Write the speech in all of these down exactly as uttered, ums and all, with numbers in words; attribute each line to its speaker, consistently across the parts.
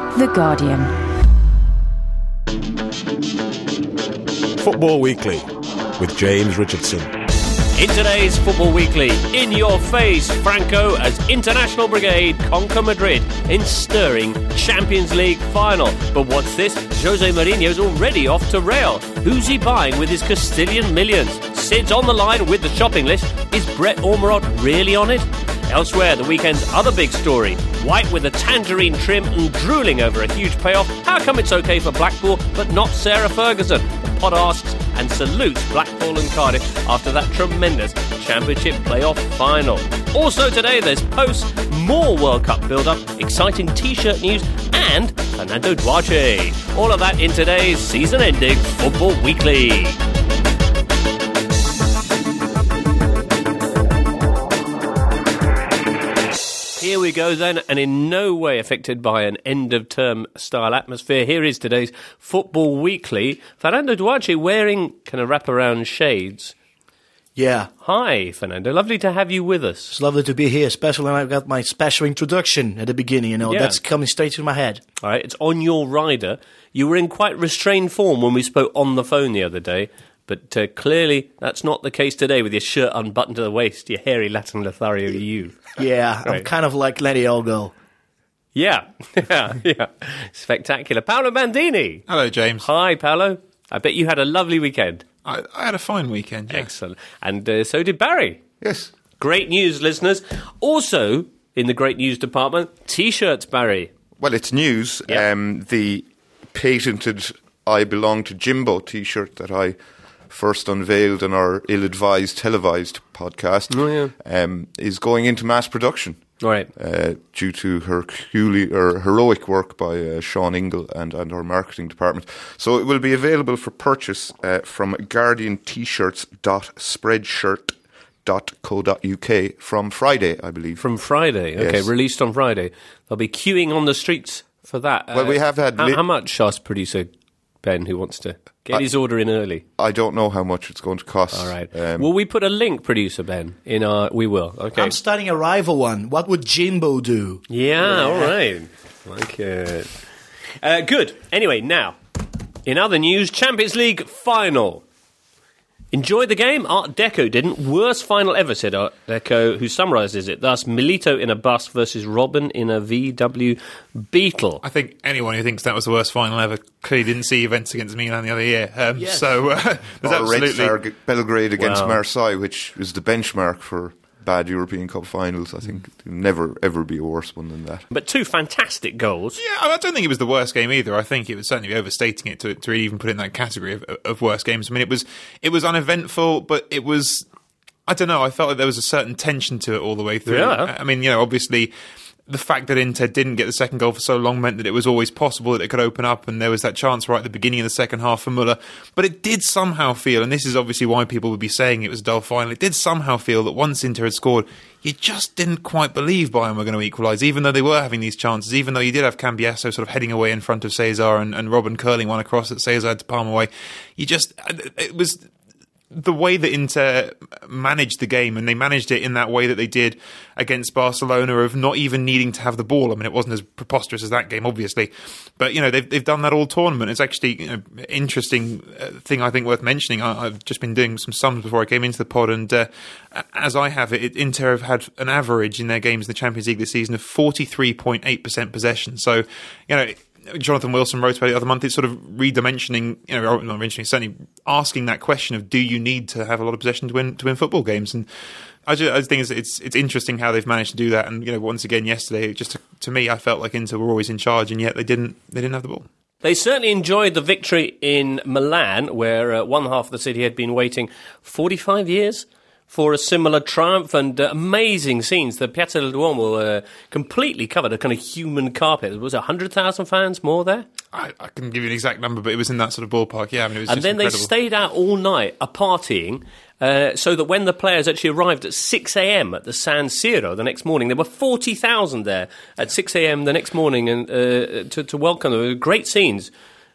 Speaker 1: The Guardian.
Speaker 2: Football Weekly with James Richardson.
Speaker 3: In today's Football Weekly, in your face, Franco as International Brigade conquer Madrid in stirring Champions League final. But what's this? Jose Mourinho's already off to Real. Who's he buying with his Castilian millions? Sid's on the line with the shopping list. Is Brett Ormerod really on it? Elsewhere, the weekend's other big story. White with a tangerine trim and drooling over a huge payoff. How come it's okay for Blackpool but not Sarah Ferguson? The pod asks and salutes Blackpool and Cardiff after that tremendous Championship playoff final. Also today, there's posts, more World Cup build-up, exciting T-shirt news and Fernando Duarte. All of that in today's season-ending Football Weekly. Here we go then, and in no way affected by an end-of-term style atmosphere, here is today's Football Weekly. Fernando Duarte wearing kind of wraparound shades.
Speaker 4: Yeah.
Speaker 3: Hi, Fernando. Lovely to have you with us.
Speaker 4: It's lovely to be here, especially when I've got my special introduction at the beginning, you know.
Speaker 3: Yeah.
Speaker 4: That's coming straight to my head.
Speaker 3: All right, it's on your rider. You were in quite restrained form when we spoke on the phone the other day, but uh, clearly that's not the case today with your shirt unbuttoned to the waist, your hairy Latin Lothario you.
Speaker 4: Yeah,
Speaker 3: Right.
Speaker 4: I'm kind of like Lenny Olgo.
Speaker 3: Yeah, yeah, yeah. Spectacular. Paolo Bandini.
Speaker 5: Hello, James.
Speaker 3: Hi, Paolo. I bet you had a lovely weekend.
Speaker 5: I, I had a fine weekend, yeah.
Speaker 3: Excellent. And uh, so did Barry.
Speaker 6: Yes.
Speaker 3: Great news, listeners. Also, in the great news department, T-shirts, Barry.
Speaker 6: Well, it's news.
Speaker 3: Yeah.
Speaker 6: Um, the patented I Belong to Jimbo T-shirt that I first unveiled in our ill-advised televised podcast
Speaker 3: Oh, yeah.
Speaker 6: um, is going into mass production.
Speaker 3: All right.
Speaker 6: Uh, due to Hercule, or heroic work by uh, Sean Ingle and, and our marketing department. So it will be available for purchase uh, from guardian t shirts dot spreadshirt dot co dot uk from Friday, I believe.
Speaker 3: From Friday. Okay,
Speaker 6: Yes.
Speaker 3: released on Friday. They'll be queuing on the streets for that.
Speaker 6: Well, we have had
Speaker 3: How,
Speaker 6: li-
Speaker 3: how much asks producer Ben, who wants to get
Speaker 6: I-
Speaker 3: his order in early?
Speaker 6: I don't know how much it's going to cost.
Speaker 3: All right.
Speaker 6: Um,
Speaker 3: Will we put a link, producer Ben, in our... We will. Okay.
Speaker 4: I'm starting a rival one. What would Jimbo do?
Speaker 3: Yeah, all right. Like it. Uh, good. Anyway, now, in other news, Champions League final. Enjoyed the game? Art Deco didn't. Worst final ever, said Art Deco, who summarises it thus: Milito in a bus versus Robin in a V W Beetle.
Speaker 5: I think anyone who thinks that was the worst final ever clearly didn't see Juventus against Milan the other year. Um,
Speaker 4: Yes.
Speaker 5: So uh, there's
Speaker 6: or Red
Speaker 5: absolutely...
Speaker 6: Star G- Belgrade against
Speaker 3: Wow.
Speaker 6: Marseille, which is the benchmark for bad European Cup finals. I think there'll never ever be a worse one than that.
Speaker 3: But two fantastic goals.
Speaker 5: Yeah, I don't think it was the worst game either. I think it was certainly overstating it to, to even put it in that category of, of worst games. I mean, it was it was uneventful, but it was, I don't know, I felt like there was a certain tension to it all the way through.
Speaker 3: Yeah.
Speaker 5: I mean, you know, obviously the fact that Inter didn't get the second goal for so long meant that it was always possible that it could open up, and there was that chance right at the beginning of the second half for Muller. But it did somehow feel, and this is obviously why people would be saying it was a dull final, it did somehow feel that once Inter had scored, you just didn't quite believe Bayern were going to equalise, even though they were having these chances, even though you did have Cambiasso sort of heading away in front of Cesar and, and Robin curling one across that Cesar had to palm away. You just, it was... the way that Inter managed the game, and they managed it in that way that they did against Barcelona, of not even needing to have the ball. I mean, it wasn't as preposterous as that game, obviously, but you know they've they've done that all tournament. It's actually, you know, interesting uh, thing I think worth mentioning. I, I've just been doing some sums before I came into the pod, and uh, as I have it, Inter have had an average in their games in the Champions League this season of forty-three point eight percent possession. So, you know, Jonathan Wilson wrote about it the other month. It's sort of redimensioning, you know, not mentioning, certainly asking that question of, do you need to have a lot of possession to win to win football games? And I just, I just think it's, it's it's interesting how they've managed to do that. And you know, once again yesterday, just to, to me, I felt like Inter were always in charge, and yet they didn't they didn't have the ball.
Speaker 3: They certainly enjoyed the victory in Milan, where uh, one half of the city had been waiting forty-five years for a similar triumph, and uh, amazing scenes. The Piazza del Duomo uh, completely covered, a kind of human carpet. Was it one hundred thousand fans more there?
Speaker 5: I, I couldn't give you an exact number, but it was in that sort of ballpark. Yeah, I mean, it was
Speaker 3: And
Speaker 5: just
Speaker 3: then
Speaker 5: incredible.
Speaker 3: they stayed out all night, a partying, uh, so that when the players actually arrived at six a.m. at the San Siro the next morning, there were forty thousand there at six a.m. the next morning, and uh, to, to welcome them. Great scenes.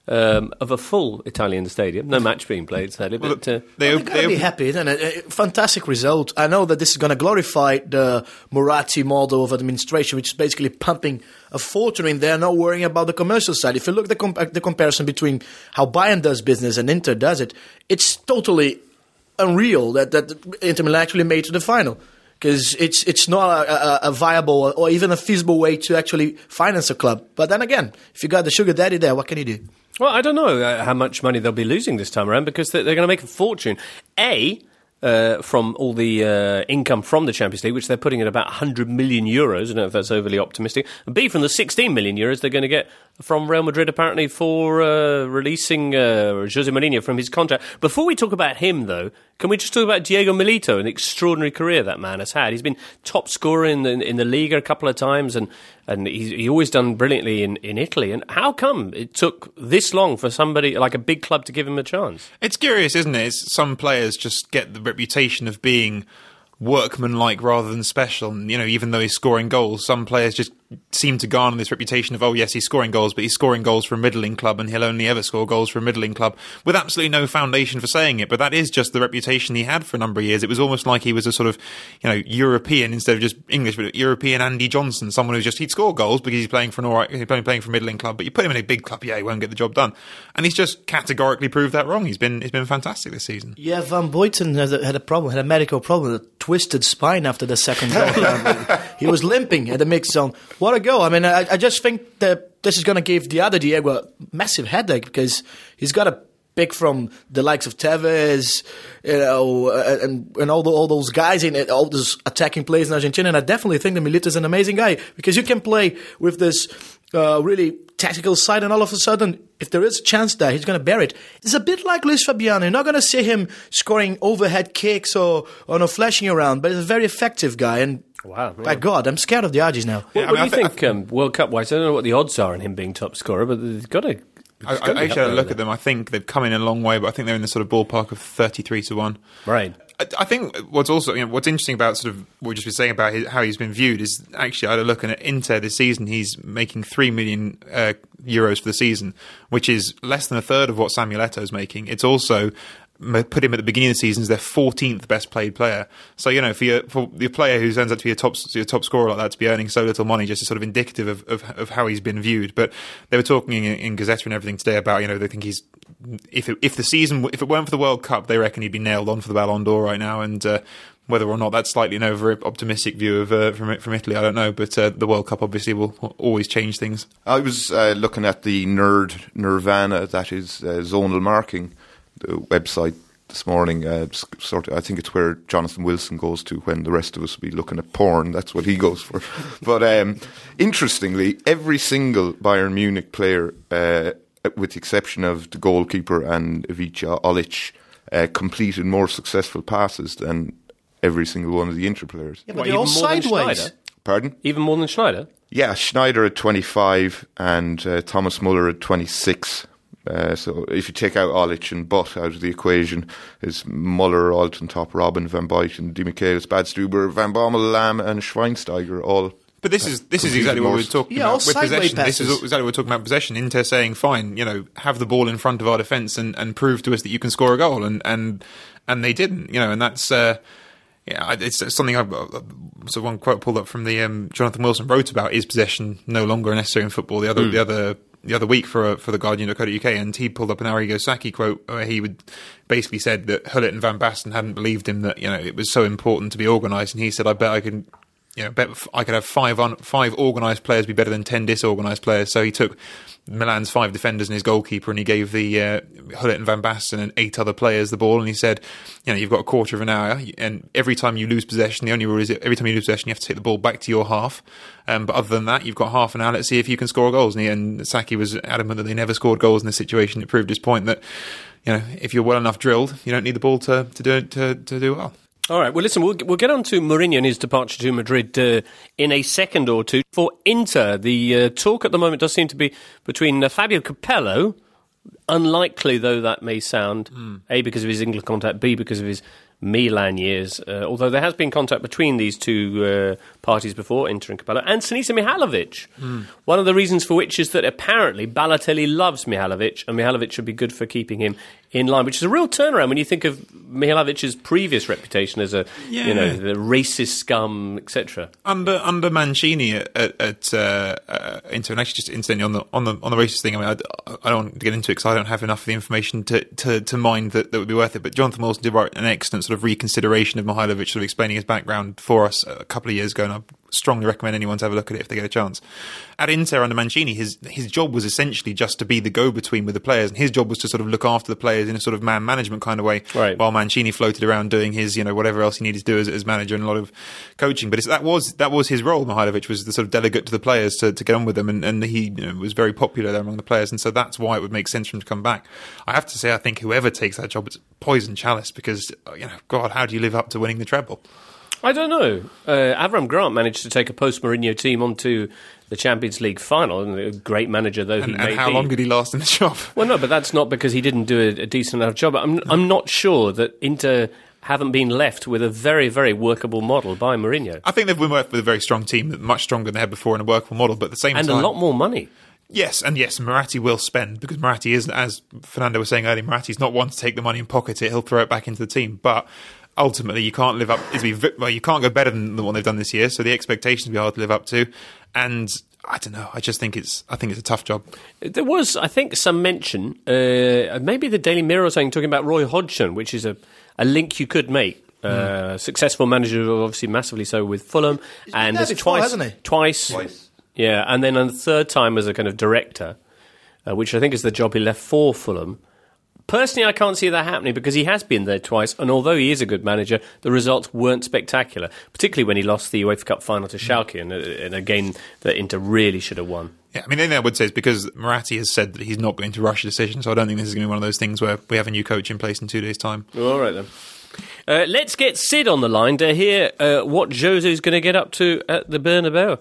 Speaker 3: um, of a full Italian stadium. No match being played, sadly.
Speaker 5: Well,
Speaker 3: but uh,
Speaker 5: they,
Speaker 4: Well, they're going to be happy, isn't it? A fantastic result. I know that this is going to glorify the Moratti model of administration, which is basically pumping a fortune in there, not worrying about the commercial side. If you look at the, comp- the comparison between how Bayern does business and Inter does it, it's totally unreal that, that Inter Milan actually made it to the final. Because it's it's not a, a, a viable or even a feasible way to actually finance a club. But then again, if you got the sugar daddy there, what can you do?
Speaker 3: well, I don't know uh, how much money they'll be losing this time around because they're, they're going to make a fortune. A, uh, from all the uh, income from the Champions League, which they're putting at about one hundred million euros. I don't know if that's overly optimistic. And B, from the sixteen million euros they're going to get from Real Madrid, apparently, for uh, releasing uh, Jose Mourinho from his contract. Before we talk about him, though, can we just talk about Diego Milito, an extraordinary career that man has had? He's been top scorer in the, in the Liga a couple of times, and, and he's he always done brilliantly in, in Italy. And how come it took this long for somebody like a big club to give him a chance?
Speaker 5: It's curious, isn't it? It's, some players just get the reputation of being workmanlike rather than special. And, you know, even though he's scoring goals, some players just seem to garner this reputation of, oh yes, he's scoring goals, but he's scoring goals for a middling club and he'll only ever score goals for a middling club, with absolutely no foundation for saying it. But that is just the reputation he had for a number of years. It was almost like he was a sort of, you know, European instead of just English, but European Andy Johnson, someone who's just, he'd score goals because he's playing for an alright, he's playing for a middling club, but you put him in a big club, yeah, he won't get the job done. And he's just categorically proved that wrong. He's been he's been fantastic this season.
Speaker 4: Yeah, Van Boyten had a, had a problem, had a medical problem, a twisted spine after the second goal. He was limping at the mix zone. What a goal. I mean, I, I just think that this is going to give the other Diego a massive headache because he's got to pick from the likes of Tevez, you know, and, and all, the, all those guys in it, all those attacking players in Argentina. And I definitely think that Milito is an amazing guy because you can play with this uh, really tactical side, and all of a sudden, if there is a chance there, he's going to bury it. It's a bit like Luis Fabiano. You're not going to see him scoring overhead kicks or, or no flashing around, but he's a very effective guy. And
Speaker 3: Wow, yeah.
Speaker 4: by God, I'm scared of the Argies now.
Speaker 3: What,
Speaker 5: Yeah, I
Speaker 3: what
Speaker 5: mean,
Speaker 3: do you
Speaker 5: I
Speaker 3: think,
Speaker 5: th-
Speaker 3: um, World Cup-wise? I don't know what the odds are on him being top scorer, but they've got to...
Speaker 5: I, I actually had a look at them. I think they've come in a long way, but I think they're in the sort of ballpark of thirty-three to one.
Speaker 3: Right.
Speaker 5: I, I think what's also, you know, what's interesting about sort of what we've just been saying about his, how he's been viewed is actually I had a look at Inter this season. He's making three million uh, euros for the season, which is less than a third of what Samuel Eto'o's making. It's also put him at the beginning of the season as their fourteenth best played player. So, you know, for your, for your player who turns out to be a top your top scorer like that to be earning so little money, just is sort of indicative of, of, of how he's been viewed. But they were talking in, in Gazzetta and everything today about, you know, they think he's if it, if the season if it weren't for the World Cup, they reckon he'd be nailed on for the Ballon d'Or right now. And uh, whether or not that's slightly an over optimistic view of uh, from from Italy, I don't know. But uh, the World Cup obviously will, will always change things.
Speaker 6: I was uh, looking at the Nerd Nirvana, that is uh, zonal marking, the website this morning. Uh, sort of, I think it's where Jonathan Wilson goes to when the rest of us will be looking at porn. That's what he goes for. But um, interestingly, every single Bayern Munich player, uh, with the exception of the goalkeeper and Ivica Olic, uh, completed more successful passes than every single one of the Inter players.
Speaker 4: Yeah, but
Speaker 3: What,
Speaker 4: they're all
Speaker 3: even more than
Speaker 4: sideways.
Speaker 3: Schneider?
Speaker 6: Pardon?
Speaker 3: Even more than Schneider?
Speaker 6: Yeah, Schneider at twenty-five and uh, Thomas Muller at twenty-six. Uh, so if you take out Olic and Butt out of the equation, is Muller, Alton Top, Robin, Van Buyten, Di Michaelis, Badstuber, Van Bommel, Lamb and Schweinsteiger all.
Speaker 5: But this is this is
Speaker 6: completed
Speaker 5: exactly what
Speaker 6: more
Speaker 5: we were talking
Speaker 4: Yeah, all
Speaker 5: about with
Speaker 4: sideway
Speaker 5: possession. This is
Speaker 4: passes.
Speaker 5: exactly what we're talking about possession. Inter saying, fine, you know, have the ball in front of our defence and, and prove to us that you can score a goal, and and, and they didn't, you know, and that's uh, yeah, it's something I've uh, so one quote pulled up from the um, Jonathan Wilson wrote about is possession no longer necessary in football. The other mm. the other. The other week for uh, for the Guardian dot co dot U K, and he pulled up an Arrigo Sacchi quote where he would basically said that Hullet and Van Basten hadn't believed him that, you know, it was so important to be organised, and he said, I bet I can, you know, bet I could have five un- five organised players be better than ten disorganised players. So he took Milan's five defenders and his goalkeeper, and he gave the uh, Hullet and Van Basten and eight other players the ball, and he said, you know, you've got a quarter of an hour, and every time you lose possession, the only rule is every time you lose possession, you have to take the ball back to your half. Um, but other than that, you've got half an hour. Let's see if you can score goals. And, he, and Sacchi was adamant that they never scored goals in this situation. It proved his point that, you know, if you're well enough drilled, you don't need the ball to to do to, to do well.
Speaker 3: All right, well, listen, we'll, we'll get on to Mourinho and his departure to Madrid uh, in a second or two. For Inter, the uh, talk at the moment does seem to be between uh, Fabio Capello, unlikely though that may sound, mm. A, because of his England contact, B, because of his Milan years, uh, although there has been contact between these two uh, parties before, Inter and Capello, and Sinisa Mihajlovic. Mm. One of the reasons for which is that apparently Balotelli loves Mihajlovic, and Mihajlovic should be good for keeping him in line, which is a real turnaround when you think of Mihajlovic's previous reputation as a, yeah. you know, the racist scum, et cetera.
Speaker 5: Under under Mancini at, at, at uh, uh, Inter, and actually just incidentally on the on the on the racist thing, I mean, I, I don't want to get into it because I don't have enough of the information to, to, to mind that, that would be worth it. But Jonathan Wilson did write an excellent sort of reconsideration of Mihajlovic, sort of explaining his background for us a couple of years ago, and I strongly recommend anyone to have a look at it if they get a chance. At Inter under Mancini, his his job was essentially just to be the go-between with the players, and his job was to sort of look after the players in a sort of man management kind of way,
Speaker 3: right.
Speaker 5: while Mancini floated around doing his, you know, whatever else he needed to do as, as manager and a lot of coaching. But it's, that was that was his role. Mihajlovic was the sort of delegate to the players to, to get on with them, and, and he you know, was very popular there among the players, and so that's why it would make sense for him to come back. I have to say, I think whoever takes that job, it's poison chalice, because, you know, God, how do you live up to winning the treble?
Speaker 3: I don't know. Uh, Avram Grant managed to take a post-Mourinho team onto the Champions League final, and a great manager though
Speaker 5: and,
Speaker 3: he
Speaker 5: and
Speaker 3: may
Speaker 5: how
Speaker 3: be.
Speaker 5: long did he last in the job?
Speaker 3: Well, no, but that's not because he didn't do a, a decent enough job. I'm, I'm not sure that Inter haven't been left with a very, very workable model by Mourinho.
Speaker 5: I think they've been worked with a very strong team, much stronger than they had before, in a workable model, but at the same
Speaker 3: and
Speaker 5: time...
Speaker 3: And a lot more money.
Speaker 5: Yes, and yes, Moratti will spend, because Moratti is, as Fernando was saying earlier, Moratti's not one to take the money and pocket it, he'll throw it back into the team, but... ultimately, you can't live up. Well, you can't go better than the one they've done this year. So the expectations will be hard to live up to. And I don't know. I just think it's. I think it's a tough job.
Speaker 3: There was, I think, some mention. Uh, maybe the Daily Mirror or something talking about Roy Hodgson, which is a, a link you could make. Uh, mm. Successful manager, obviously massively so with Fulham, and
Speaker 4: there's
Speaker 3: before,
Speaker 4: twice, hasn't he?
Speaker 3: Twice,
Speaker 6: twice.
Speaker 3: Yeah, and then a third time as a kind of director, uh, which I think is the job he left for Fulham. Personally, I can't see that happening because he has been there twice, and although he is a good manager, the results weren't spectacular, particularly when he lost the UEFA Cup final to Schalke in a, in a game that Inter really should have won.
Speaker 5: Yeah, I mean, the thing I would say is because Moratti has said that he's not going to rush a decision, so I don't think this is going to be one of those things where we have a new coach in place in two days' time.
Speaker 3: All right, then. Uh, let's get Sid on the line to hear uh, what Jose is going to get up to at the Bernabeu.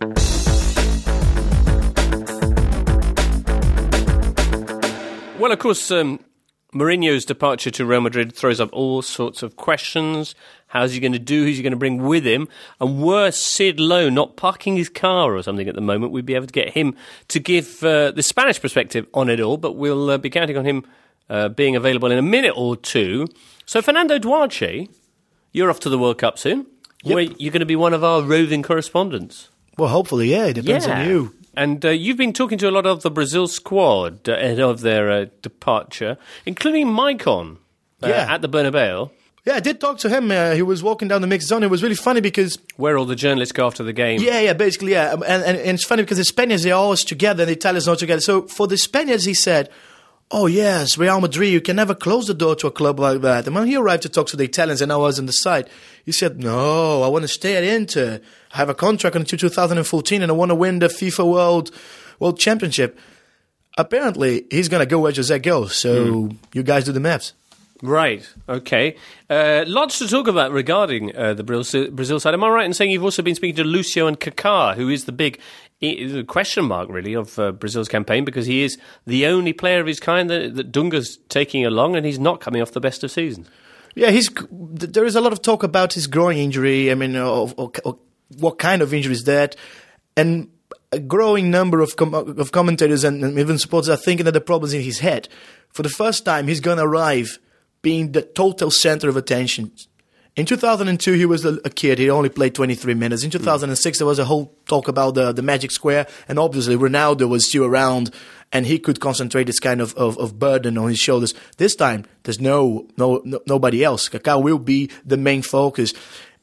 Speaker 3: Well, of course, um, Mourinho's departure to Real Madrid throws up all sorts of questions. How's he going to do? Who's he going to bring with him? And were Sid Lowe not parking his car or something at the moment, we'd be able to get him to give uh, the Spanish perspective on it all, but we'll uh, be counting on him uh, being available in a minute or two. So, Fernando Duarte, you're off to the World Cup soon.
Speaker 4: Yep.
Speaker 3: Where you're going to be one of our roving correspondents.
Speaker 4: Well, hopefully, yeah. It depends
Speaker 3: yeah.
Speaker 4: on you.
Speaker 3: And uh, you've been talking to a lot of the Brazil squad uh, ahead of their uh, departure, including Maicon uh,
Speaker 4: yeah.
Speaker 3: at the Bernabeu.
Speaker 4: Yeah, I did talk to him. Uh, he was walking down the mixed zone. It was really funny because...
Speaker 3: Where all the journalists go after the game.
Speaker 4: Yeah, yeah, basically, yeah. And, and, and it's funny because the Spaniards, they're always together and the Italians not together. So for the Spaniards, he said, oh, yes, Real Madrid, you can never close the door to a club like that. And when he arrived to talk to the Italians and I was on the side, he said, no, I want to stay at Inter. I have a contract until two thousand fourteen and I want to win the FIFA World World Championship. Apparently, he's going to go where Jose goes. So mm. you guys do the maths.
Speaker 3: Right, okay. Uh, lots to talk about regarding uh, the Brazil, Brazil side. Am I right in saying you've also been speaking to Lucio and Kaká, who is the big I- question mark, really, of uh, Brazil's campaign, because he is the only player of his kind that, that Dunga's taking along, and he's not coming off the best of seasons. Yeah,
Speaker 4: he's. There is a lot of talk about his groin injury. I mean, or, or, or what kind of injury is that? And a growing number of com- of commentators and, and even supporters are thinking that the problem is in his head. For the first time, he's going to arrive being the total center of attention. In two thousand two, he was a, a kid. He only played twenty-three minutes. In two thousand six, mm. there was a whole talk about the, the magic square, and obviously Ronaldo was still around, and he could concentrate this kind of, of, of burden on his shoulders. This time, there's no, no, no nobody else. Kaká will be the main focus.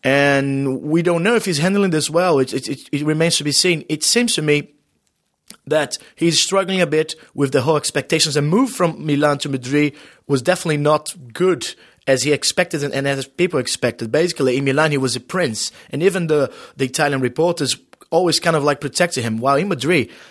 Speaker 4: And we don't know if he's handling this well. It, it, it, it remains to be seen. It seems to me that he's struggling a bit with the whole expectations. The move from Milan to Madrid was definitely not good as he expected and as people expected. Basically, in Milan, he was a prince. And even the, the Italian reporters always kind of like protected him. While in Madrid,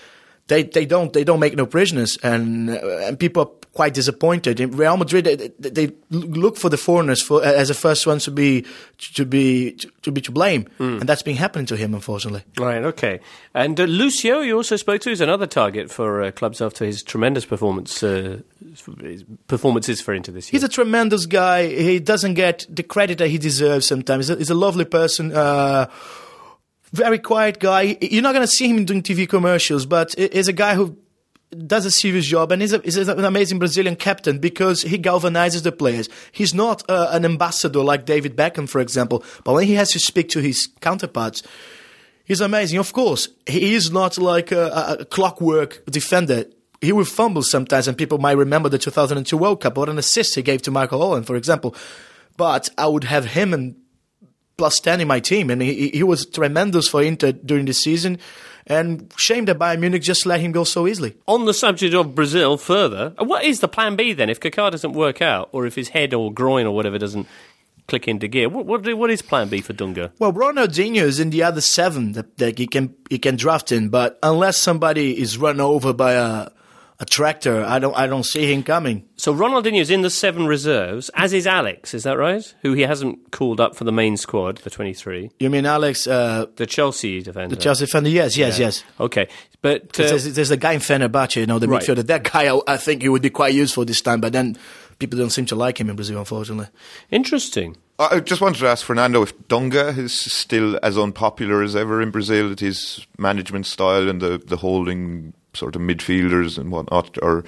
Speaker 4: they they don't they don't make no prisoners, and uh, and people are quite disappointed. In Real Madrid, they, they look for the foreigners for as the first ones to be to be to be to blame, mm. and that's been happening to him, unfortunately.
Speaker 3: Right. Okay. And uh, Lucio, you also spoke to, is another target for uh, clubs after his tremendous performance uh, his performances for Inter this year.
Speaker 4: He's a tremendous guy. He doesn't get the credit that he deserves. Sometimes he's a, he's a lovely person. Uh, very quiet guy. You're not going to see him doing T V commercials, but he's a guy who does a serious job, and he's, a, he's an amazing Brazilian captain because he galvanizes the players. He's not uh, an ambassador like David Beckham, for example, but when he has to speak to his counterparts, he's amazing. Of course, he is not like a, a clockwork defender. He will fumble sometimes, and people might remember the two thousand two World Cup, what an assist he gave to Michael Owen, for example. But I would have him and plus ten in my team, and he, he was tremendous for Inter during the season. And shame that Bayern Munich just let him go so easily.
Speaker 3: On the subject of Brazil further, what is the plan B then if Kaká doesn't work out, or if his head or groin or whatever doesn't click into gear? What what, what is plan B for Dunga?
Speaker 4: Well, Ronaldinho is in the other seven that, that he can he can draft in, but unless somebody is run over by a a tractor, I don't I don't see him coming.
Speaker 3: So Ronaldinho's in the seven reserves, as is Alex, is that right? Who he hasn't called up for the main squad, the twenty-three.
Speaker 4: You mean Alex? Uh,
Speaker 3: the Chelsea defender.
Speaker 4: The Chelsea defender, yes, yes, yeah. yes.
Speaker 3: Okay, but uh,
Speaker 4: there's, there's a guy in Fenerbahce, you know, the right. midfielder. That guy, I, I think he would be quite useful this time, but then people don't seem to like him in Brazil, unfortunately.
Speaker 3: Interesting.
Speaker 6: I just wanted to ask Fernando if Dunga is still as unpopular as ever in Brazil, that his management style and the, the holding sort of midfielders and whatnot, or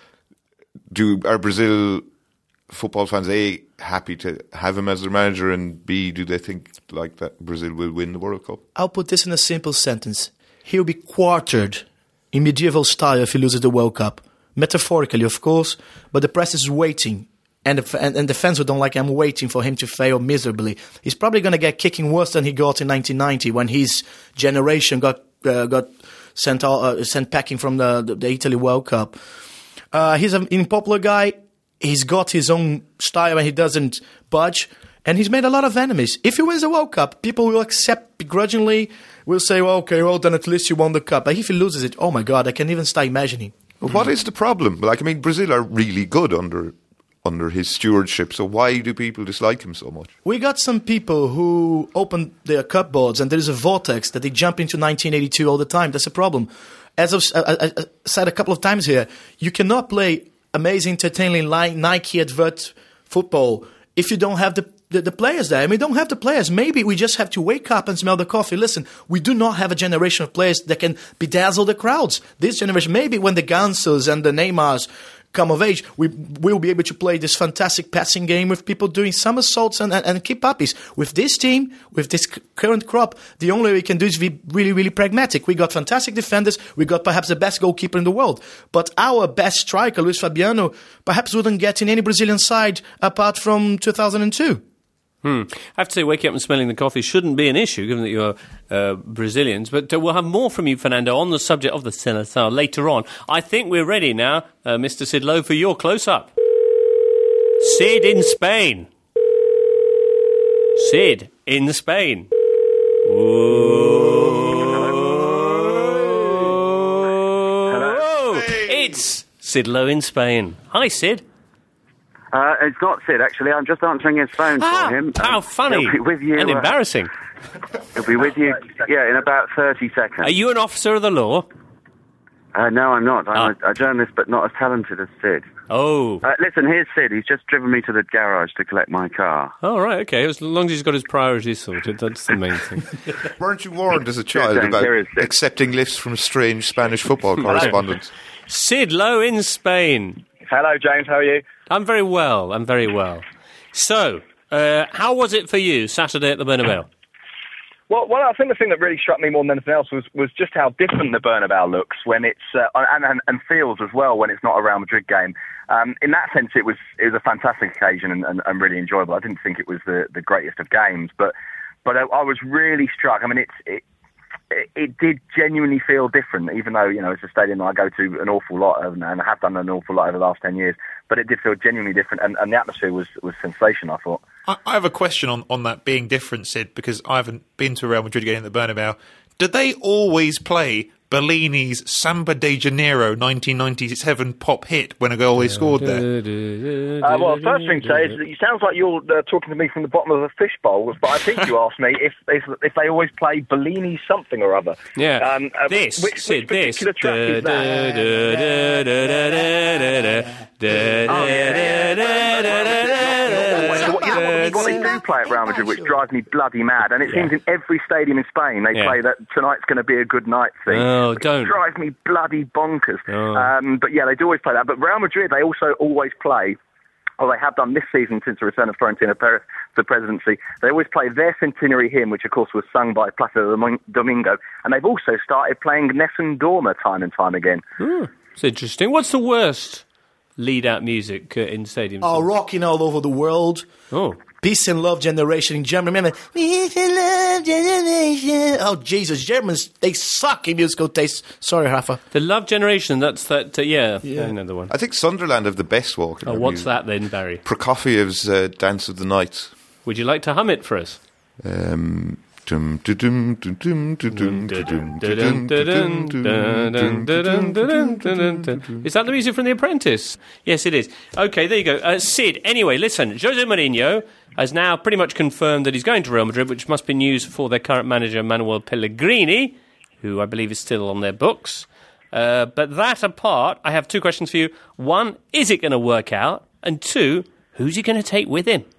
Speaker 6: do are Brazil football fans A happy to have him as their manager, and B, do they think like that Brazil will win the World Cup?
Speaker 4: I'll put this in a simple sentence. He'll be quartered in medieval style if he loses the World Cup. Metaphorically, of course, but the press is waiting. And the, and, and the fans who don't like him waiting for him to fail miserably. He's probably going to get kicking worse than he got in nineteen ninety when his generation got uh, got sent all, uh, sent packing from the, the, the Italy World Cup. Uh, he's an unpopular guy. He's got his own style and he doesn't budge. And he's made a lot of enemies. If he wins the World Cup, people will accept begrudgingly. Will say, well, okay, well then at least you won the cup. But if he loses it, oh my God, I can't even start imagining.
Speaker 6: Well, what is the problem? Like, I mean, Brazil are really good under under his stewardship, so why do people dislike him so much?
Speaker 4: We got some people who open their cupboards and there is a vortex that they jump into nineteen eighty-two all the time. That's a problem. As I've I, I said a couple of times here, you cannot play amazing, entertaining Nike advert football if you don't have the, the, the players there. I mean, we don't have the players. Maybe we just have to wake up and smell the coffee. Listen, we do not have a generation of players that can bedazzle the crowds. This generation, maybe when the Gansos and the Neymars come of age, we will be able to play this fantastic passing game with people doing somersaults and, and, and keep uppies. With this team, with this c- current crop, the only way we can do is be really, really pragmatic. We got fantastic defenders. We got perhaps the best goalkeeper in the world. But our best striker, Luis Fabiano, perhaps wouldn't get in any Brazilian side apart from two thousand two.
Speaker 3: Hmm. I have to say, waking up and smelling the coffee shouldn't be an issue, given that you're uh, Brazilians. But uh, we'll have more from you, Fernando, on the subject of the Seleção later on. I think we're ready now, uh, Mister Sid Lowe, for your close-up. Sid in Spain. Sid in Spain. Hello. It's Sid Lowe in Spain. Hi, Sid.
Speaker 1: Uh, it's not Sid, actually. I'm just answering his phone
Speaker 3: ah,
Speaker 1: for him.
Speaker 3: How
Speaker 1: um,
Speaker 3: funny
Speaker 1: he'll be with you,
Speaker 3: and
Speaker 1: uh,
Speaker 3: embarrassing.
Speaker 1: He'll be with you, yeah, in about thirty seconds.
Speaker 3: Are you an officer of the law?
Speaker 1: Uh, no, I'm not. I'm
Speaker 3: Ah.
Speaker 1: a, a journalist, but not as talented as Sid.
Speaker 3: Oh.
Speaker 1: Uh, listen, here's Sid. He's just driven me to the garage to collect my car.
Speaker 3: Oh, right, okay. As long as he's got his priorities sorted, that's the main thing.
Speaker 6: Weren't you warned as a child
Speaker 1: James,
Speaker 6: about
Speaker 1: here is Sid.
Speaker 6: accepting lifts from strange Spanish football correspondents?
Speaker 3: Sid Lowe in Spain.
Speaker 7: Hello, James. How are you?
Speaker 3: I'm very well. I'm very well. So, uh, how was it for you Saturday at the Bernabeu?
Speaker 7: Well, well, I think the thing that really struck me more than anything else was, was just how different the Bernabeu looks when it's uh, and, and and feels as well when it's not a Real Madrid game. Um, in that sense, it was it was a fantastic occasion and, and, and really enjoyable. I didn't think it was the, the greatest of games, but but I, I was really struck. I mean, it's it, it did genuinely feel different, even though, you know, it's a stadium that I go to an awful lot of, and I have done an awful lot over the last ten years, but it did feel genuinely different, and, and the atmosphere was, was sensational, I thought.
Speaker 5: I, I have a question on, on that being different, Sid, because I haven't been to a Real Madrid game at the Bernabeu. Do they always play Bellini's Samba de Janeiro nineteen ninety-seven pop hit when a goal they scored there?
Speaker 7: Uh, well, the first thing to say is that it sounds like you're uh, talking to me from the bottom of a fishbowl, but I think you asked me if, if if they always play Bellini something or other.
Speaker 3: Yeah.
Speaker 7: Um, uh,
Speaker 3: this,
Speaker 7: which,
Speaker 3: Sid,
Speaker 7: which
Speaker 3: this.
Speaker 7: particular track is that? What, you know, what they do play at Real Madrid, which drives me bloody mad, and it seems in every stadium in Spain they
Speaker 3: Yeah.
Speaker 7: play that tonight's going to be a good night thing.
Speaker 3: Oh,
Speaker 7: It
Speaker 3: don't.
Speaker 7: drives me bloody bonkers.
Speaker 3: Oh.
Speaker 7: Um, but yeah, they do always play that. But Real Madrid, they also always play, or they have done this season since the return of Florentino Perez to the presidency, they always play their centenary hymn, which of course was sung by Placido Domingo, and they've also started playing Nessun Dorma time and time again.
Speaker 3: It's interesting. What's the worst lead-out music uh, in stadiums?
Speaker 4: Oh, rocking all over the world.
Speaker 3: Oh.
Speaker 4: Peace and Love Generation in Germany. Remember, Peace and Love Generation. Oh, Jesus, Germans, they suck in musical taste. Sorry, Rafa.
Speaker 3: The Love Generation, that's that, uh, yeah,
Speaker 4: Yeah.
Speaker 3: another one.
Speaker 6: I think Sunderland have the best walk. in
Speaker 3: Oh,
Speaker 6: their
Speaker 3: what's
Speaker 6: music.
Speaker 3: that then, Barry?
Speaker 6: Prokofiev's uh, Dance of the Night.
Speaker 3: Would you like to hum it for us?
Speaker 6: Um, dum, dum, dum, dum, dum, dum, dum, dum, dum, dum, dum.
Speaker 3: Is that the music from The Apprentice? Yes, it is. Okay, there you go. Uh, Sid, anyway, listen, Jose Mourinho has now pretty much confirmed that he's going to Real Madrid, which must be news for their current manager, Manuel Pellegrini, who I believe is still on their books. Uh, but that apart, I have two questions for you. One, is it going to work out? And two, who's he going to take with him?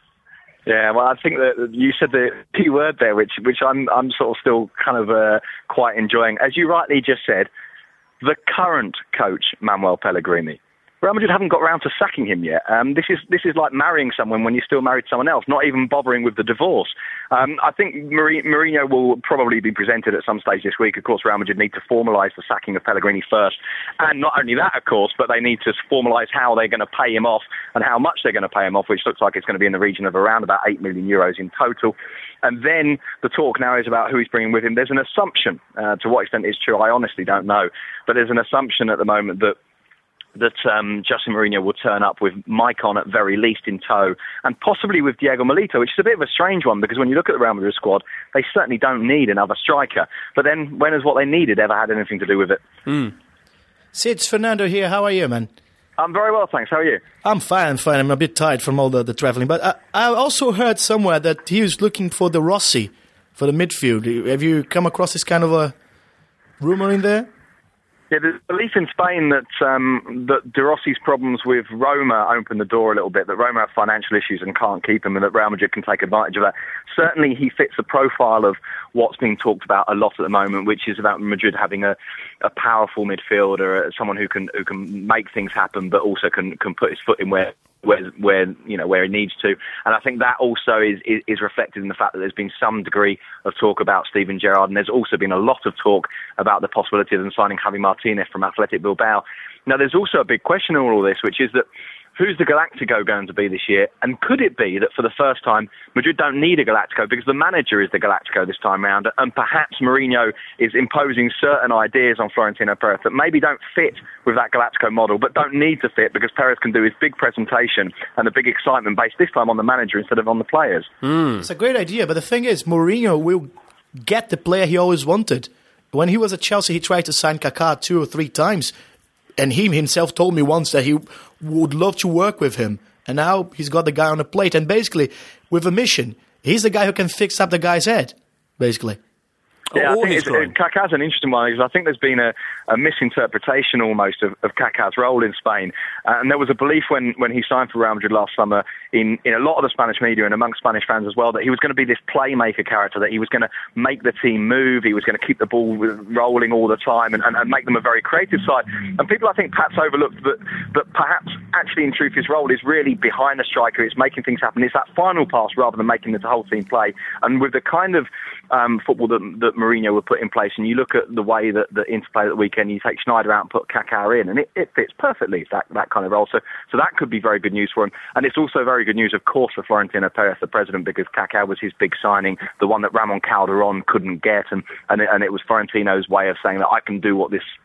Speaker 7: Yeah, well, I think that you said the key word there, which which I'm I'm sort of still kind of uh, quite enjoying. As you rightly just said, the current coach, Manuel Pellegrini. Real Madrid haven't got around to sacking him yet. Um, this is this is like marrying someone when you're still married to someone else, not even bothering with the divorce. Um, I think Mourinho will probably be presented at some stage this week. Of course, Real Madrid need to formalise the sacking of Pellegrini first. And not only that, of course, but they need to formalise how they're going to pay him off and how much they're going to pay him off, which looks like it's going to be in the region of around about eight million euros in total. And then the talk now is about who he's bringing with him. There's an assumption, uh, to what extent it's true, I honestly don't know, but there's an assumption at the moment that that um, Jose Mourinho will turn up with Maicon at very least in tow, and possibly with Diego Milito, which is a bit of a strange one, because when you look at the Real Madrid squad, they certainly don't need another striker. But then, when has what they needed ever had anything to do with it?
Speaker 4: Mm. Sid, it's Fernando here. How are you, man?
Speaker 7: I'm very well, thanks. How are you?
Speaker 4: I'm fine, I'm fine. I'm a bit tired from all the, the travelling. But I, I also heard somewhere that he was looking for the Rossi for the midfield. Have you come across this kind of a rumour in there?
Speaker 7: Yeah, there's belief in Spain that um, that De Rossi's problems with Roma open the door a little bit, that Roma have financial issues and can't keep him, and that Real Madrid can take advantage of that. Certainly he fits the profile of what's being talked about a lot at the moment, which is about Madrid having a, a powerful midfielder, someone who can who can make things happen, but also can, can put his foot in where where where you know where it needs to. And I think that also is, is is reflected in the fact that there's been some degree of talk about Steven Gerrard, and there's also been a lot of talk about the possibility of them signing Javi Martinez from Athletic Bilbao. Now, there's also a big question in all of this, which is that who's the Galactico going to be this year? And could it be that for the first time, Madrid don't need a Galactico because the manager is the Galactico this time round, and perhaps Mourinho is imposing certain ideas on Florentino Perez that maybe don't fit with that Galactico model, but don't need to fit because Perez can do his big presentation and the big excitement based this time on the manager instead of on the players.
Speaker 4: Mm. It's a great idea, but the thing is, Mourinho will get the player he always wanted. When he was at Chelsea, he tried to sign Kaká two or three times. And he himself told me once that he would love to work with him. And now he's got the guy on the plate. And basically, with a mission, he's the guy who can fix up the guy's head, basically.
Speaker 7: Yeah, I think it's, it, Kaká's an interesting one because I think there's been a, a misinterpretation almost of, of Kaká's role in Spain. Uh, and there was a belief when, when he signed for Real Madrid last summer in, in a lot of the Spanish media and among Spanish fans as well that he was going to be this playmaker character, that he was going to make the team move, he was going to keep the ball rolling all the time and, and, and make them a very creative side. And people, I think, perhaps overlooked that, that perhaps actually in truth his role is really behind the striker, it's making things happen, it's that final pass rather than making the whole team play. And with the kind of um, football that, that Mourinho would put in place, and you look at the way that the interplay at the weekend, you take Schneider out and put Kaká in, and it, it fits perfectly, that, that kind of role. So, so that could be very good news for him. And it's also very good news, of course, for Florentino Perez, the president, because Kaká was his big signing, the one that Ramon Calderon couldn't get, and, and, it, and it was Florentino's way of saying that I can do what this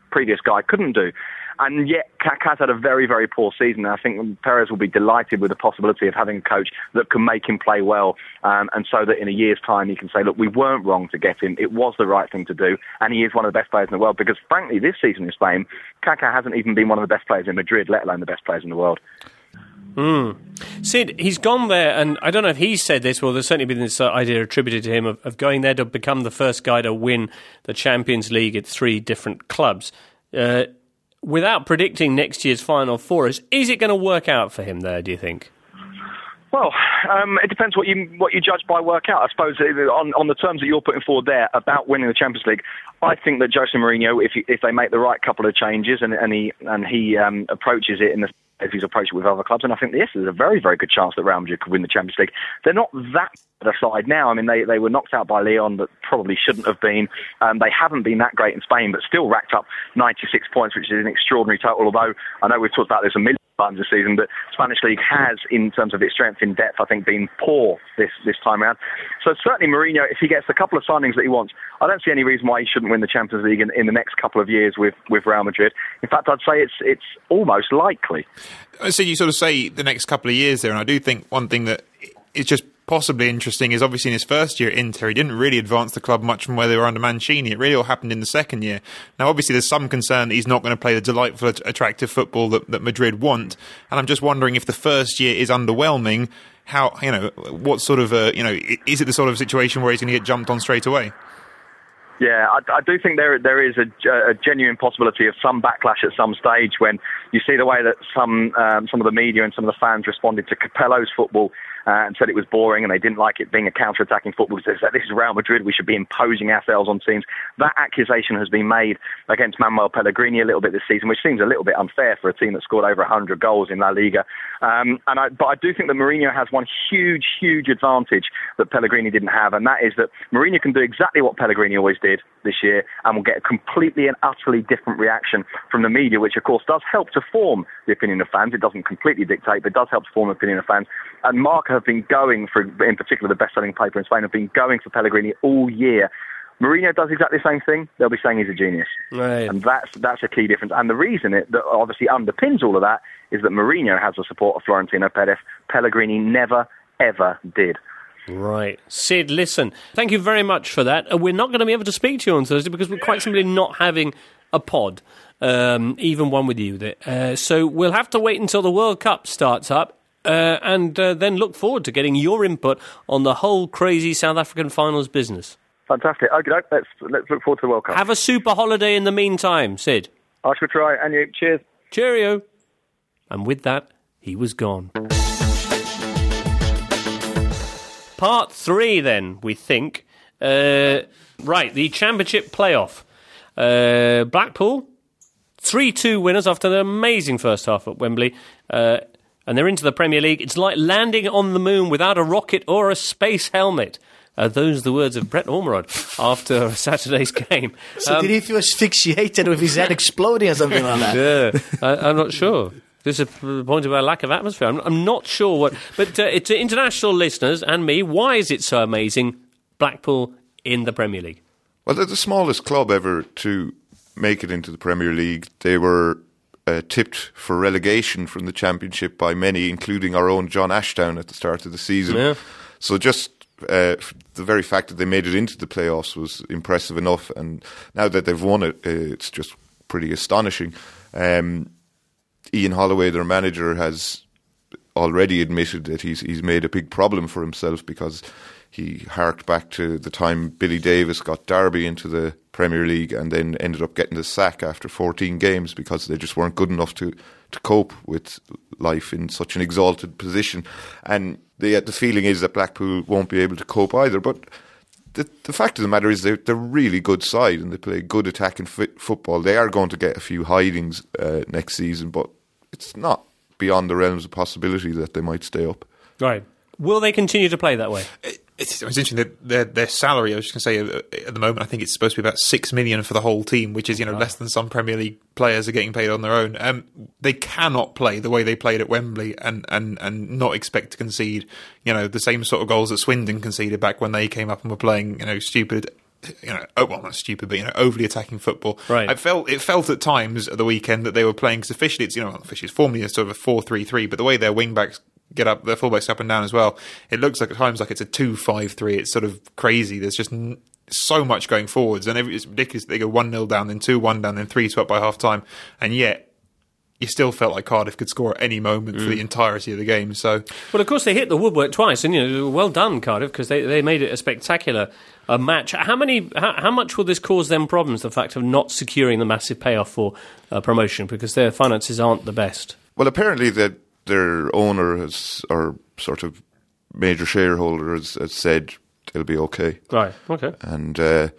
Speaker 7: previous guy couldn't do. And yet, Kaká's had a very, very poor season. And I think Perez will be delighted with the possibility of having a coach that can make him play well, um, and so that in a year's time he can say, look, we weren't wrong to get him. It was the right thing to do, and he is one of the best players in the world. Because, frankly, this season in Spain, Kaká hasn't even been one of the best players in Madrid, let alone the best players in the world.
Speaker 3: Mm. Sid, he's gone there, and I don't know if he's said this, well, there's certainly been this uh, idea attributed to him of, of going there to become the first guy to win the Champions League at three different clubs. Uh, without predicting next year's Final for us, is it going to work out for him there, do you think?
Speaker 7: Well, um, it depends what you what you judge by work out. I suppose on, on the terms that you're putting forward there about winning the Champions League, I think that Jose Mourinho, if he, if they make the right couple of changes and, and he and he um, approaches it in the if he's approached it with other clubs, and I think yes, there's a very, very good chance that Real Madrid could win the Champions League. They're not that bad a side now. I mean, they, they were knocked out by Lyon, but probably shouldn't have been. Um, they haven't been that great in Spain, but still racked up ninety-six points, which is an extraordinary total, although I know we've talked about this a million times this season, but Spanish League has, in terms of its strength in depth, I think been poor this, this time around. So certainly Mourinho, if he gets a couple of signings that he wants, I don't see any reason why he shouldn't win the Champions League in, in the next couple of years with, with Real Madrid. In fact, I'd say it's it's almost likely.
Speaker 5: So you sort of say the next couple of years there, and I do think one thing that is just possibly interesting is obviously in his first year at Inter, he didn't really advance the club much from where they were under Mancini. It really all happened in the second year. Now, obviously, there's some concern that he's not going to play the delightful, attractive football that, that Madrid want, and I'm just wondering if the first year is underwhelming, how, you know, what sort of, uh, you know, is it the sort of situation where he's going to get jumped on straight away?
Speaker 7: Yeah, I, I do think there there is a, a genuine possibility of some backlash at some stage when you see the way that some um, some of the media and some of the fans responded to Capello's football uh, and said it was boring and they didn't like it being a counter-attacking football. They said, this is Real Madrid, we should be imposing ourselves on teams. That accusation has been made against Manuel Pellegrini a little bit this season, which seems a little bit unfair for a team that scored over one hundred goals in La Liga. Um, and I, but I do think that Mourinho has one huge, huge advantage that Pellegrini didn't have, and that is that Mourinho can do exactly what Pellegrini always did this year and will get a completely and utterly different reaction from the media, which of course does help to form the opinion of fans. It doesn't completely dictate, but it does help to form the opinion of fans. And Marca have been going for, in particular the best-selling paper in Spain, have been going for Pellegrini all year. Mourinho does exactly the same thing. They'll be saying he's a genius.
Speaker 3: Right.
Speaker 7: And that's that's a key difference. And the reason it that obviously underpins all of that is that Mourinho has the support of Florentino Perez. Pellegrini never, ever did.
Speaker 3: Right. Sid, listen, thank you very much for that. Uh, we're not going to be able to speak to you on Thursday because we're quite simply not having a pod, um, even one with you. Uh, so we'll have to wait until the World Cup starts up uh, and uh, then look forward to getting your input on the whole crazy South African finals business.
Speaker 7: Fantastic. Okay, let's, let's look forward to the World Cup.
Speaker 3: Have a super holiday in the meantime, Sid.
Speaker 7: I shall try. And you. Cheers.
Speaker 3: Cheerio. And with that, he was gone. Part three, then, we think. Uh, right, the Championship playoff. Uh, Blackpool, three two winners after an amazing first half at Wembley. Uh, and they're into the Premier League. It's like landing on the moon without a rocket or a space helmet. Uh, those are the words of Brett Ormerod after Saturday's game.
Speaker 4: So
Speaker 3: um,
Speaker 4: did he feel asphyxiated with his head exploding or something like that?
Speaker 3: Yeah, I, I'm not sure. This is a point of a lack of atmosphere. I'm, I'm not sure what... But uh, to international listeners and me, why is it so amazing, Blackpool in the Premier League?
Speaker 6: Well, they're the smallest club ever to make it into the Premier League. They were uh, tipped for relegation from the Championship by many, including our own John Ashdown at the start of the season.
Speaker 3: Yeah.
Speaker 6: So just... Uh, the very fact that they made it into the playoffs was impressive enough, and now that they've won it, uh, it's just pretty astonishing. Um, Ian Holloway, their manager, has already admitted that he's he's made a big problem for himself because he harked back to the time Billy Davis got Derby into the Premier League and then ended up getting the sack after fourteen games because they just weren't good enough to, to cope with life in such an exalted position. And the the feeling is that Blackpool won't be able to cope either. But the the fact of the matter is they're, they're a really good side and they play good attacking fit football. They are going to get a few hidings uh, next season, but it's not beyond the realms of possibility that they might stay up.
Speaker 3: Right. Will they continue to play that way?
Speaker 5: It's, it's interesting that their, their salary, I was just going to say, at the moment, I think it's supposed to be about six million for the whole team, which is, you know, oh. less than some Premier League players are getting paid on their own. Um, they cannot play the way they played at Wembley and, and, and not expect to concede, you know, the same sort of goals that Swindon conceded back when they came up and were playing, you know, stupid you know, oh, well, not stupid, but you know, overly attacking football.
Speaker 3: Right.
Speaker 5: I felt it felt at times at the weekend that they were playing, because officially it's, you know, officially it's formally a sort of a four three three, but the way their wing backs get up, their fullbacks up and down as well, it looks like at times like it's a two five three. It's sort of crazy. There's just n- so much going forwards, and every, it's ridiculous. They go one nil down, then two one down, then three two up by half time, and yet you still felt like Cardiff could score at any moment mm. for the entirety of the game. So,
Speaker 3: well, of course, they hit the woodwork twice, and you know, well done, Cardiff, because they, they made it a spectacular uh, match. How many? How, how much will this cause them problems? The fact of not securing the massive payoff for uh, promotion, because their finances aren't the best.
Speaker 6: Well, apparently that their owner has, or sort of major shareholder has, has said they'll be okay.
Speaker 3: Right. Okay.
Speaker 6: And. Uh,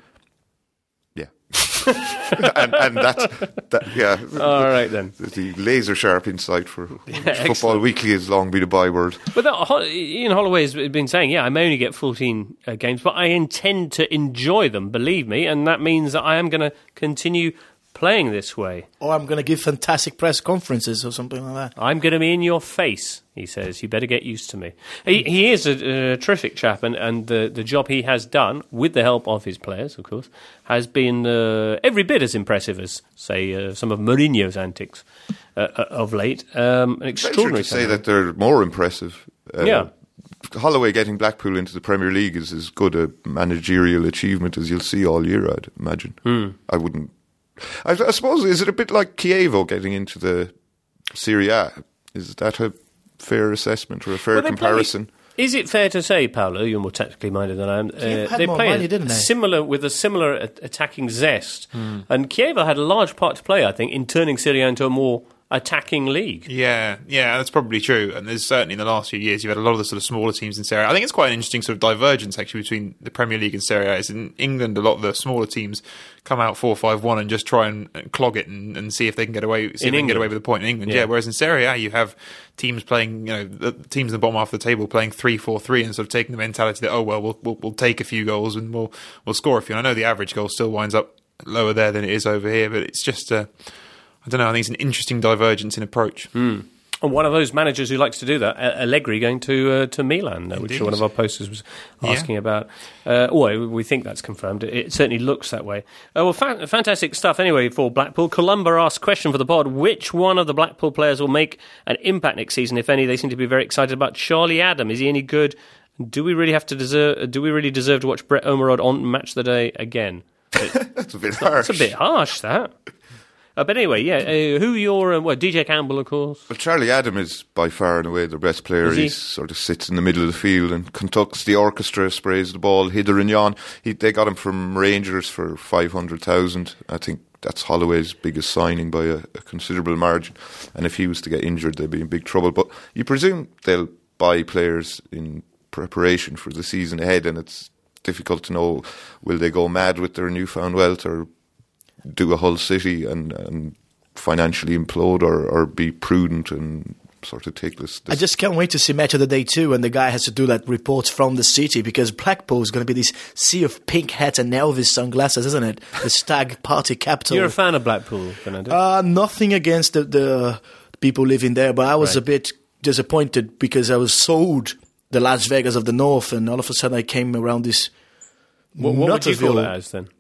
Speaker 6: and, and that's that, yeah.
Speaker 3: All right then.
Speaker 6: The laser sharp insight for
Speaker 3: yeah,
Speaker 6: Football Weekly has long been a byword.
Speaker 3: But that, Ian Holloway has been saying, yeah, I may only get fourteen uh, games, but I intend to enjoy them. Believe me, and that means that I am going to continue playing this way.
Speaker 4: Or I'm going to give fantastic press conferences or something like that.
Speaker 3: I'm going to be in your face, he says. You better get used to me. He, he is a, a terrific chap, and, and the, the job he has done, with the help of his players, of course, has been uh, every bit as impressive as, say, uh, some of Mourinho's antics uh, of late. Um, an extraordinary.
Speaker 6: To say that they're more impressive. Uh,
Speaker 3: yeah.
Speaker 6: Holloway getting Blackpool into the Premier League is as good a managerial achievement as you'll see all year, I'd imagine.
Speaker 3: Mm.
Speaker 6: I wouldn't... I, I suppose, is it a bit like Chievo getting into the Serie A? Is that a fair assessment or a fair
Speaker 3: well,
Speaker 6: comparison?
Speaker 3: Play, is it fair to say, Paolo, you're more technically minded than I am, uh,
Speaker 4: had
Speaker 3: they
Speaker 4: more
Speaker 3: play
Speaker 4: money,
Speaker 3: a,
Speaker 4: didn't they?
Speaker 3: similar, with a similar a- attacking zest.
Speaker 5: Mm.
Speaker 3: And Chievo had a large part to play, I think, in turning Serie A into a more attacking league.
Speaker 5: Yeah, yeah, that's probably true. And there's certainly in the last few years, you've had a lot of the sort of smaller teams in Serie A. I think it's quite an interesting sort of divergence actually between the Premier League and Serie A. Is in England, a lot of the smaller teams come out four five one and just try and clog it and, and see if they can get away. See
Speaker 3: in
Speaker 5: if they
Speaker 3: England.
Speaker 5: can get away with a point in England.
Speaker 3: Yeah.
Speaker 5: Yeah. Whereas in Serie A, you have teams playing, you know, the teams in the bottom half of the table playing three four three and sort of taking the mentality that, oh well, we'll we'll, we'll take a few goals and we'll we'll score a few. And I know the average goal still winds up lower there than it is over here, but it's just. Uh, I don't know, I think it's an interesting divergence in approach.
Speaker 3: Mm. And one of those managers who likes to do that, Allegri, going to uh, to Milan, uh, which
Speaker 5: Indeed.
Speaker 3: one of our posters was asking
Speaker 5: Yeah.
Speaker 3: about. Uh, well, we think that's confirmed. It, it certainly looks that way. Uh, well, fa- fantastic stuff anyway for Blackpool. Columba asked question for the pod, which one of the Blackpool players will make an impact next season, if any? They seem to be very excited about Charlie Adam. Is he any good? Do we really have to deserve? Do we really deserve to watch Brett Omerod on Match of the Day again? It,
Speaker 6: That's a bit harsh.
Speaker 3: That's a bit harsh, that. Uh, but anyway, yeah, uh, who your uh, well, D J Campbell, of course.
Speaker 6: Well, Charlie Adam is by far and away their best player.
Speaker 3: Is he?
Speaker 6: He sort of sits in the middle of the field and conducts the orchestra, sprays the ball hither and yon. He, they got him from Rangers for five hundred thousand. I think that's Holloway's biggest signing by a, a considerable margin. And if he was to get injured, they'd be in big trouble. But you presume they'll buy players in preparation for the season ahead, and it's difficult to know, will they go mad with their newfound wealth or do a Hull City and, and financially implode, or, or be prudent and sort of take this, this...
Speaker 4: I just can't wait to see Match of the Day two, and the guy has to do that reports from the city, because Blackpool is going to be this sea of pink hats and Elvis sunglasses, isn't it? The stag party capital.
Speaker 3: You're a fan of Blackpool, Fernando?
Speaker 4: Uh, nothing against the, the people living there, but I was
Speaker 3: Right.
Speaker 4: a bit disappointed because I was sold the Las Vegas of the North, and all of a sudden I came around this
Speaker 3: what what would you call
Speaker 4: Nutterville.
Speaker 3: it as then?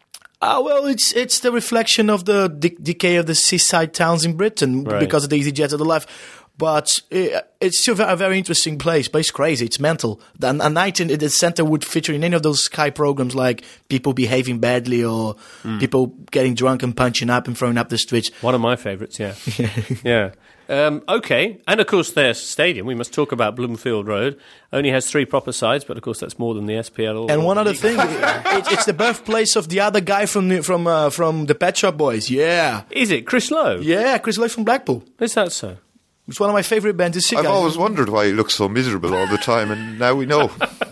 Speaker 4: Ah, well, it's it's the reflection of the de- decay of the seaside towns in Britain
Speaker 3: Right.
Speaker 4: because of the easy jet of the life. But it, it's still a very interesting place, but it's crazy. It's mental. A, a night in the centre would feature in any of those Sky programs like people behaving badly or
Speaker 3: Hmm.
Speaker 4: people getting drunk and punching up and throwing up the streets.
Speaker 3: One of my favourites, yeah. yeah. Um, okay, and of course their stadium, we must talk about Bloomfield Road, only has three proper sides, but of course that's more than the S P L. or-
Speaker 4: And one other thing, it, it's the birthplace of the other guy from the, from uh, from the Pet Shop Boys. Yeah,
Speaker 3: Is it Chris Lowe?
Speaker 4: yeah, Chris Lowe from Blackpool.
Speaker 3: Is that so?
Speaker 4: It's one of my favourite bands to see.
Speaker 6: I've
Speaker 4: guys.
Speaker 6: always wondered why he looks so miserable all the time, and now we know.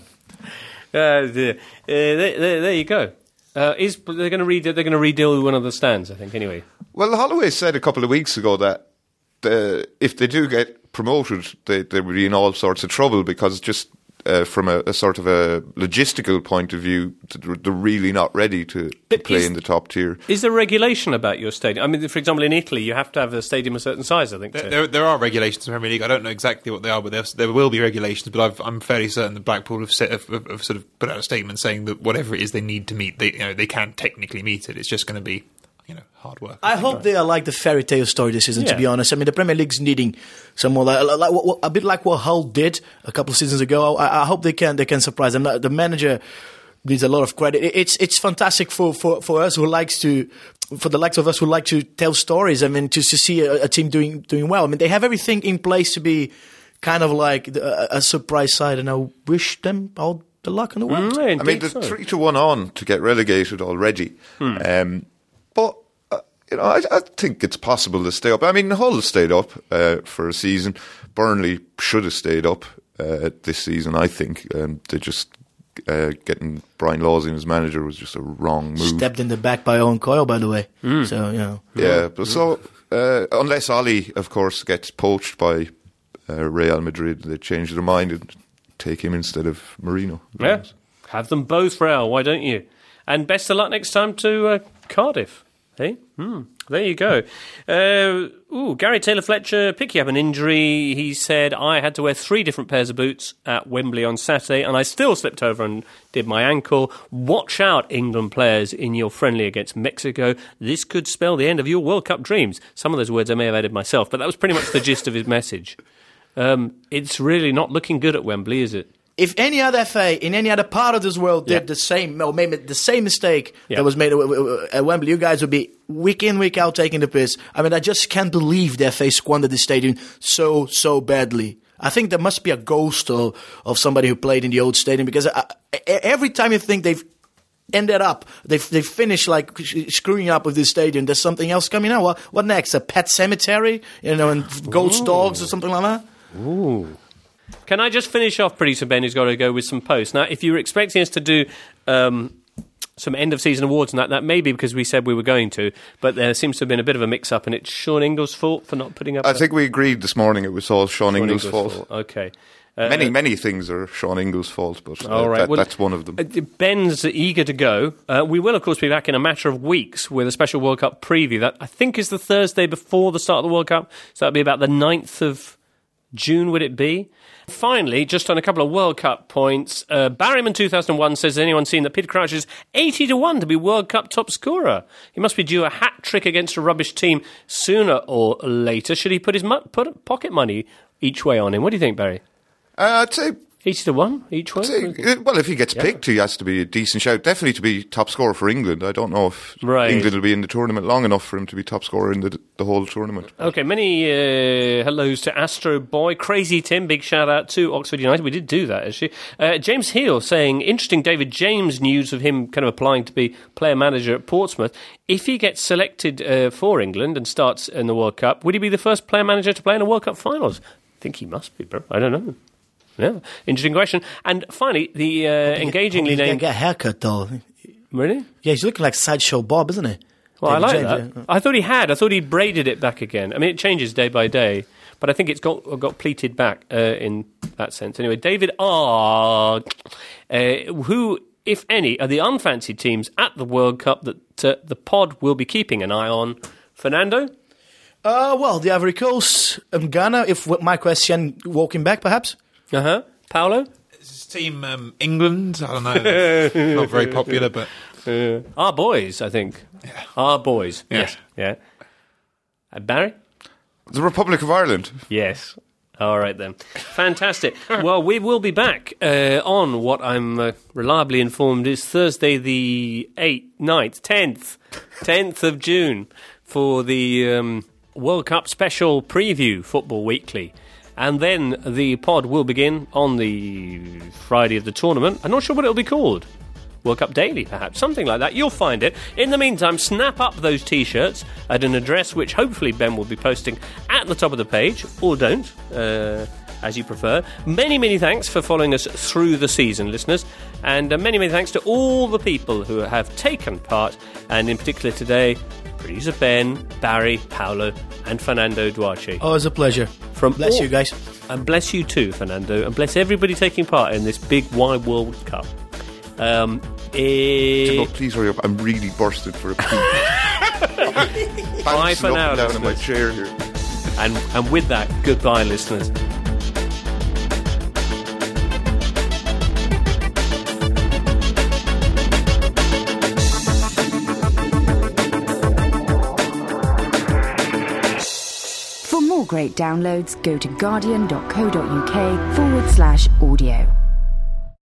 Speaker 3: Uh, the, uh, there, there, there you go. Uh, is they're going to re- they're going to redo one of the stands, I think. Anyway,
Speaker 6: Well, Holloway said a couple of weeks ago that the, if they do get promoted, they, they would be in all sorts of trouble because just uh, from a, a sort of a logistical point of view, they're really not ready to, to play
Speaker 3: is,
Speaker 6: in the top tier.
Speaker 3: Is there regulation about your stadium? I mean, for example, in Italy, you have to have a stadium a certain size, I think.
Speaker 5: There, there, there are regulations in the Premier League. I don't know exactly what they are, but there, there will be regulations. But I've, I'm fairly certain that Blackpool have, set, have, have, have sort of put out a statement saying that whatever it is they need to meet, they, you know, they can technically meet it. It's just going to be, you know, hard work.
Speaker 4: I hope they are like the fairy tale story this season,
Speaker 3: Yeah.
Speaker 4: to be honest. I mean, the Premier League's needing some more, like, like, like, a bit like what Hull did a couple of seasons ago. I, I hope they can they can surprise them. The manager needs a lot of credit. It's it's fantastic for, for, for us who likes to, for the likes of us who like to tell stories. I mean, to, to see a, a team doing doing well. I mean, they have everything in place to be kind of like a, a surprise side, and I wish them all the luck in the world.
Speaker 3: Mm,
Speaker 6: I mean, they're
Speaker 3: so.
Speaker 6: three to one on to get relegated already.
Speaker 3: Hmm.
Speaker 6: Um, but, uh, you know, I, I think it's possible to stay up. I mean, Hull stayed up uh, for a season. Burnley should have stayed up uh, this season, I think. Um, they just, uh, getting Brian Lawson as manager was just a wrong move.
Speaker 4: Stepped in the back by Owen Coyle, by the way. So, you know.
Speaker 6: Yeah, but so, uh, unless Oli, of course, gets poached by uh, Real Madrid, they change their mind and take him instead of Mourinho.
Speaker 3: Yeah, have them both, Real. Why don't you? And best of luck next time to uh, Cardiff. Hey, hmm. There you go. Uh, ooh, Gary Taylor-Fletcher, picky up an injury. He said, I had to wear three different pairs of boots at Wembley on Saturday, and I still slipped over and did my ankle. Watch out, England players, in your friendly against Mexico. This could spell the end of your World Cup dreams. Some of those words I may have added myself, but that was pretty much the gist of his message. Um, it's really not looking good at Wembley, is it?
Speaker 4: If any other F A in any other part of this world did
Speaker 3: Yeah.
Speaker 4: the same, or maybe the same mistake
Speaker 3: Yeah.
Speaker 4: that was made at Wembley, you guys would be week in, week out taking the piss. I mean, I just can't believe the F A squandered the stadium so, so badly. I think there must be a ghost of, of somebody who played in the old stadium, because I, every time you think they've ended up, they've, they've finished like screwing up with this stadium, there's something else coming out. What, what next? A pet cemetery? You know, and ghost dogs or something like that?
Speaker 3: Ooh. Can I just finish off, producer Ben, who's got to go with some posts? Now, if you were expecting us to do um, some end-of-season awards and that, that may be because we said we were going to, but there seems to have been a bit of a mix-up, and it's Sean Ingles' fault for not putting up...
Speaker 6: I
Speaker 3: a-
Speaker 6: think we agreed this morning it was all Sean,
Speaker 3: Sean
Speaker 6: Ingles'
Speaker 3: Ingles'
Speaker 6: fault.
Speaker 3: Okay. Uh,
Speaker 6: Many, many things are Sean Ingles' fault, but uh,
Speaker 3: All right.
Speaker 6: that,
Speaker 3: Well,
Speaker 6: that's one of them.
Speaker 3: uh, Ben's eager to go. Uh, we will, of course, be back in a matter of weeks with a special World Cup preview. That I think is the Thursday before the start of the World Cup, so that'll be about the ninth of June, would it be? Finally, just on a couple of World Cup points, uh, Barryman two thousand one says, has anyone seen that Peter Crouch is eighty to one to be World Cup top scorer? He must be due a hat-trick against a rubbish team sooner or later. Should he put his mo- put pocket money each way on him? What do you think, Barry?
Speaker 6: Uh, I'd say,
Speaker 3: eighty to one each way?
Speaker 6: say, uh, well, if he gets picked, he has to be a decent shout. Definitely to be top scorer for England. I don't know if
Speaker 3: Right.
Speaker 6: England will be in the tournament long enough for him to be top scorer in the, the whole tournament.
Speaker 3: Okay, many uh, hellos to Astro Boy. Crazy Tim, big shout out to Oxford United. We did do that, actually. Uh, James Heal saying, interesting David James news of him kind of applying to be player manager at Portsmouth. If he gets selected uh, for England and starts in the World Cup, would he be the first player manager to play in a World Cup finals? I think he must be, bro. I don't know. Yeah, interesting question. And finally, the uh, engagingly
Speaker 4: He's gonna
Speaker 3: named...
Speaker 4: get a haircut, though.
Speaker 3: Really?
Speaker 4: Yeah, he's looking like Sideshow Bob, isn't he?
Speaker 3: Well, I
Speaker 4: David
Speaker 3: like
Speaker 4: James,
Speaker 3: that.
Speaker 4: yeah.
Speaker 3: I thought he had. I thought he braided it back again. I mean, it changes day by day, but I think it's got got pleated back uh, in that sense. Anyway, David R, uh, who, if any, are the unfancied teams at the World Cup that uh, the pod will be keeping an eye on? Fernando?
Speaker 4: Uh, well, the Ivory Coast, um, Ghana, if my question, walking back, perhaps?
Speaker 3: Uh-huh. Paolo?
Speaker 5: This team um, England, I don't know, they're not very popular, but
Speaker 3: Uh, our boys, I think.
Speaker 5: Yeah.
Speaker 3: Our boys.
Speaker 5: Yeah.
Speaker 3: Yes. Yeah. Uh, Barry?
Speaker 6: The Republic of Ireland.
Speaker 3: Yes. All right, then. Fantastic. Well, we will be back uh, on what I'm uh, reliably informed is Thursday the eighth, ninth, tenth, tenth of June for the um, World Cup special preview, Football Weekly. And then the pod will begin on the Friday of the tournament. I'm not sure what it'll be called. World Cup Daily, perhaps. Something like that. You'll find it. In the meantime, snap up those T-shirts at an address which hopefully Ben will be posting at the top of the page, or don't, uh, as you prefer. Many, many thanks for following us through the season, listeners. And uh, many, many thanks to all the people who have taken part, and in particular today, producer Ben, Barry, Paolo, and Fernando Duarte.
Speaker 4: Always a pleasure.
Speaker 3: From
Speaker 4: Bless
Speaker 3: all-
Speaker 4: you guys.
Speaker 3: And bless you too, Fernando. And bless everybody taking part in this big wide World Cup. Um, eh,
Speaker 6: No, please hurry up. I'm really bursted for a poo.
Speaker 3: Bye for now,
Speaker 6: down in my
Speaker 3: listeners.
Speaker 6: chair here.
Speaker 3: and, and with that, goodbye, listeners.
Speaker 8: For more great downloads, go to guardian.co.uk forward slash audio.